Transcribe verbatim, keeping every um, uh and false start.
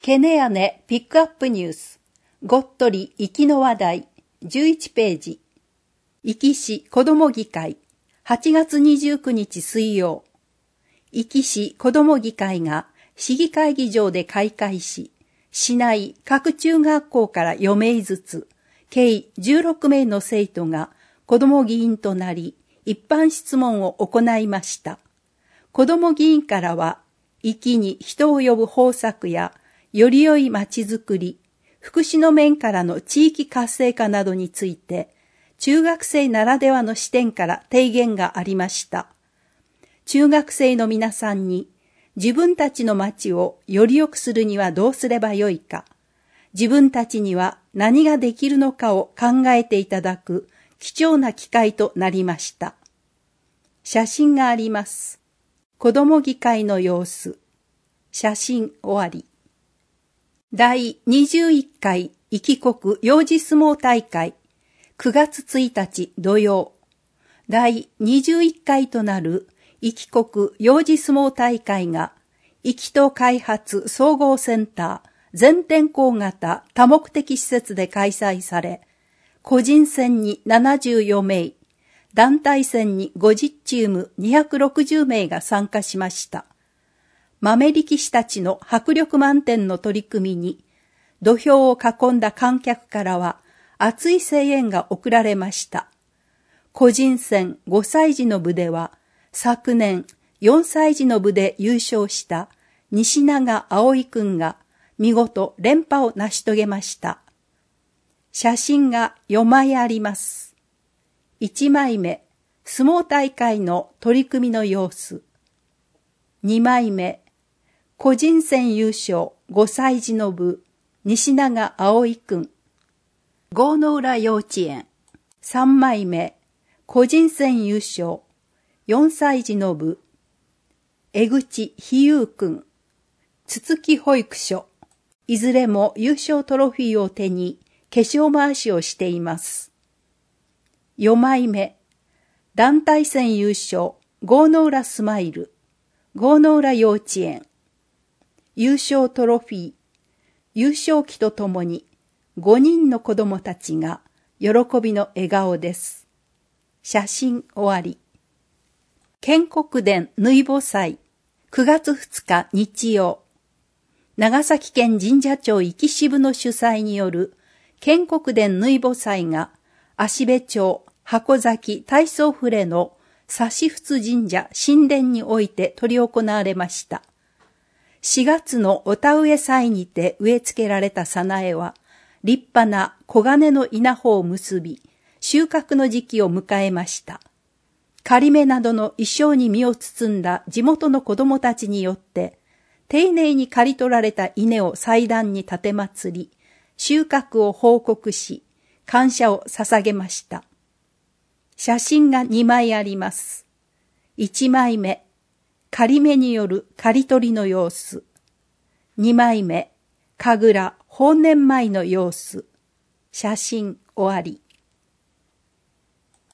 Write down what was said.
ケネアネピックアップニュース、ごっとり行きの話題、じゅういちページ。壱岐市子ども議会、はちがつにじゅうくにち水曜。壱岐市子ども議会が市議会議場で開会し、市内各中学校からよめいずつ、計じゅうろくめいの生徒が子ども議員となり、一般質問を行いました。子ども議員からは、壱岐に人を呼ぶ方策や、より良いまちづくり、福祉の面からの地域活性化などについて、中学生ならではの視点から提言がありました。中学生の皆さんに、自分たちの町をより良くするにはどうすればよいか、自分たちには何ができるのかを考えていただく貴重な機会となりました。写真があります。子ども議会の様子。写真終わり。だいにじゅういっかい壱岐国幼児相撲大会くがつついたち土曜。だいにじゅういっかいとなる壱岐国幼児相撲大会が壱岐島開発総合センター全天候型多目的施設で開催され、個人戦にななじゅうよめい、団体戦にごじゅっチームにひゃくろくじゅうめいが参加しました。豆力士たちの迫力満点の取り組みに、土俵を囲んだ観客からは熱い声援が送られました。個人戦ごさいじの部では、昨年よんさいじの部で優勝した西永葵くんが見事連覇を成し遂げました。写真がよまいあります。いちまいめ、相撲大会の取り組みの様子。にまいめ、個人戦優勝ごさいじの部、西永葵くん。郷の浦幼稚園。さんまいめ、個人戦優勝よんさいじの部、江口ひゆうくん。つつき保育所。いずれも優勝トロフィーを手に化粧回しをしています。よんまいめ、団体戦優勝郷の浦スマイル。郷の浦幼稚園。優勝トロフィー、優勝旗とともにごにんの子供たちが喜びの笑顔です。写真終わり。建国殿ぬいぼ祭くがつふつか日曜。長崎県神社庁壱岐支部の主催による建国殿ぬいぼ祭が芦部町箱崎大宗府れの指仏神社神殿において執り行われました。しがつのお田植え祭にて植え付けられたさなえは、立派な黄金の稲穂を結び、収穫の時期を迎えました。仮目などの衣装に身を包んだ地元の子供たちによって、丁寧に刈り取られた稲を祭壇に立て祭り、収穫を報告し、感謝を捧げました。写真がにまいあります。いちまいめ、仮目による刈り取りの様子。にまいめ、神楽法然舞の様子。写真終わり。